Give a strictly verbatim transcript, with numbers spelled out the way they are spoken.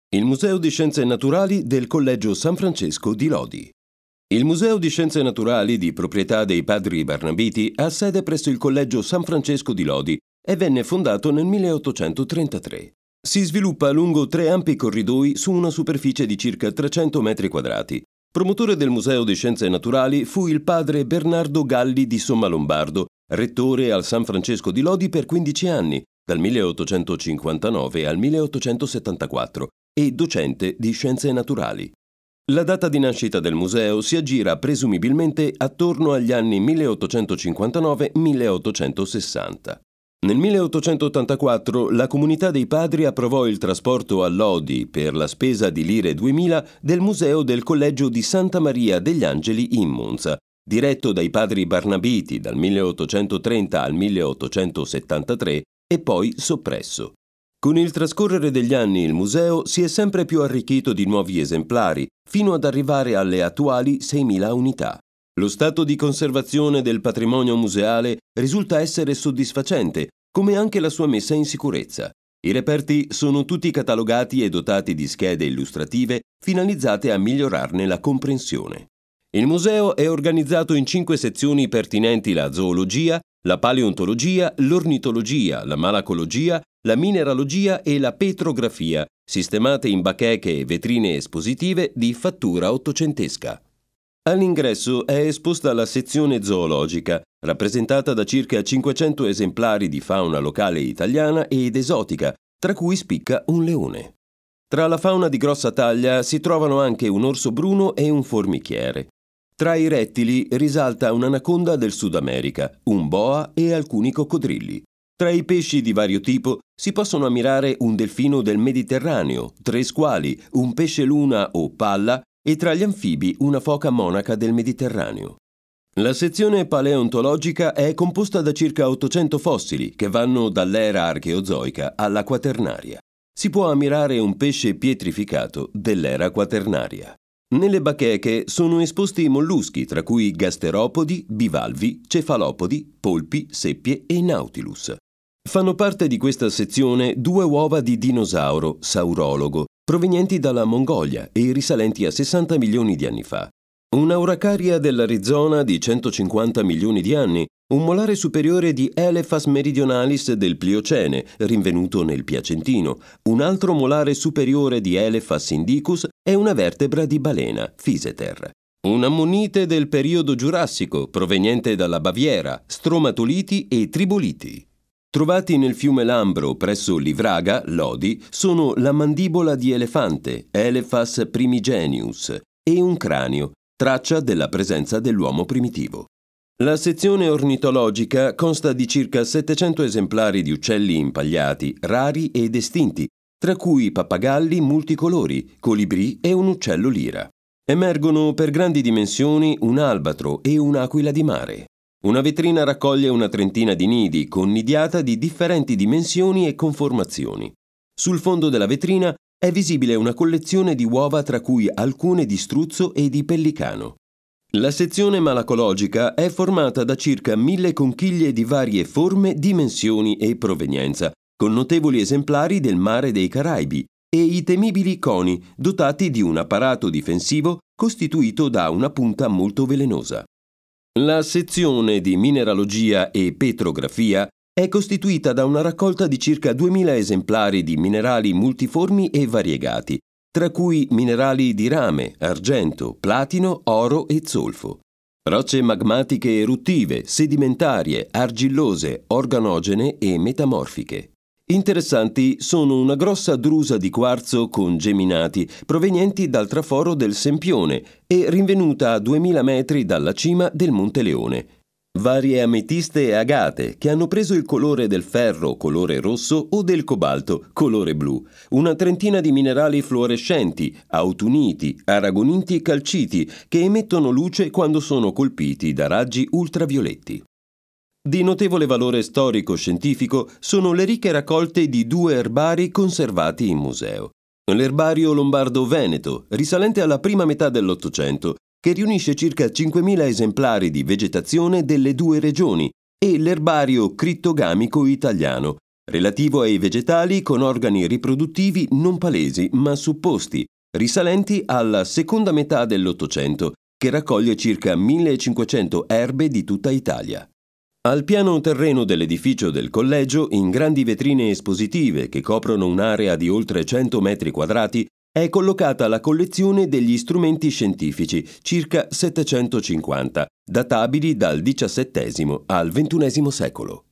Il Museo di Scienze Naturali del Collegio San Francesco di Lodi. Il Museo di Scienze Naturali, di proprietà dei padri Barnabiti, ha sede presso il Collegio San Francesco di Lodi e venne fondato nel milleottocentotrentatré. Si sviluppa lungo tre ampi corridoi su una superficie di circa trecento metri quadrati. Promotore del Museo di Scienze Naturali fu il padre Bernardo Galli di Sommalombardo, rettore al San Francesco di Lodi per quindici anni, dal milleottocentocinquantanove al milleottocentosettantaquattro, e docente di Scienze Naturali. La data di nascita del museo si aggira presumibilmente attorno agli anni milleottocentocinquantanove milleottocentosessanta. Nel milleottocentottantaquattro la comunità dei padri approvò il trasporto a Lodi, per la spesa di lire duemila, del museo del collegio di Santa Maria degli Angeli in Monza, diretto dai padri Barnabiti dal milleottocentotrenta al milleottocentosettantatré e poi soppresso. Con il trascorrere degli anni il museo si è sempre più arricchito di nuovi esemplari, fino ad arrivare alle attuali seimila unità. Lo stato di conservazione del patrimonio museale risulta essere soddisfacente, come anche la sua messa in sicurezza. I reperti sono tutti catalogati e dotati di schede illustrative finalizzate a migliorarne la comprensione. Il museo è organizzato in cinque sezioni pertinenti la zoologia, la paleontologia, l'ornitologia, la malacologia, la mineralogia e la petrografia, sistemate in bacheche e vetrine espositive di fattura ottocentesca. All'ingresso è esposta la sezione zoologica, rappresentata da circa cinquecento esemplari di fauna locale italiana ed esotica, tra cui spicca un leone. Tra la fauna di grossa taglia si trovano anche un orso bruno e un formichiere. Tra i rettili risalta un'anaconda del Sud America, un boa e alcuni coccodrilli. Tra i pesci di vario tipo si possono ammirare un delfino del Mediterraneo, tre squali, un pesce luna o palla e tra gli anfibi una foca monaca del Mediterraneo. La sezione paleontologica è composta da circa ottocento fossili che vanno dall'era archeozoica alla quaternaria. Si può ammirare un pesce pietrificato dell'era quaternaria. Nelle bacheche sono esposti i molluschi, tra cui gasteropodi, bivalvi, cefalopodi, polpi, seppie e nautilus. Fanno parte di questa sezione due uova di dinosauro, saurologo, provenienti dalla Mongolia e risalenti a sessanta milioni di anni fa. Un'auracaria dell'Arizona di centocinquanta milioni di anni, un molare superiore di Elephas meridionalis del Pliocene, rinvenuto nel Piacentino, un altro molare superiore di Elephas indicus e una vertebra di balena, Physeter. Un ammonite del periodo giurassico, proveniente dalla Baviera, stromatoliti e triboliti. Trovati nel fiume Lambro presso Livraga, Lodi, sono la mandibola di elefante, Elephas primigenius, e un cranio, traccia della presenza dell'uomo primitivo. La sezione ornitologica consta di circa settecento esemplari di uccelli impagliati, rari ed estinti, tra cui pappagalli multicolori, colibrì e un uccello lira. Emergono per grandi dimensioni un albatro e un'aquila di mare. Una vetrina raccoglie una trentina di nidi, connidiata di differenti dimensioni e conformazioni. Sul fondo della vetrina è visibile una collezione di uova, tra cui alcune di struzzo e di pellicano. La sezione malacologica è formata da circa mille conchiglie di varie forme, dimensioni e provenienza, con notevoli esemplari del mare dei Caraibi e i temibili coni, dotati di un apparato difensivo costituito da una punta molto velenosa. La sezione di mineralogia e petrografia è costituita da una raccolta di circa duemila esemplari di minerali multiformi e variegati, tra cui minerali di rame, argento, platino, oro e zolfo. Rocce magmatiche eruttive, sedimentarie, argillose, organogene e metamorfiche. Interessanti sono una grossa drusa di quarzo con geminati provenienti dal traforo del Sempione e rinvenuta a duemila metri dalla cima del Monte Leone. Varie ametiste e agate che hanno preso il colore del ferro, colore rosso, o del cobalto, colore blu. Una trentina di minerali fluorescenti, autuniti, aragoniti e calciti che emettono luce quando sono colpiti da raggi ultravioletti. Di notevole valore storico-scientifico sono le ricche raccolte di due erbari conservati in museo. L'erbario lombardo-veneto, risalente alla prima metà dell'Ottocento, che riunisce circa cinquemila esemplari di vegetazione delle due regioni, e l'erbario crittogamico italiano, relativo ai vegetali con organi riproduttivi non palesi ma supposti, risalenti alla seconda metà dell'Ottocento, che raccoglie circa millecinquecento erbe di tutta Italia. Al piano terreno dell'edificio del collegio, in grandi vetrine espositive che coprono un'area di oltre cento metri quadrati, è collocata la collezione degli strumenti scientifici, circa settecentocinquanta, databili dal diciassettesimo al ventunesimo secolo.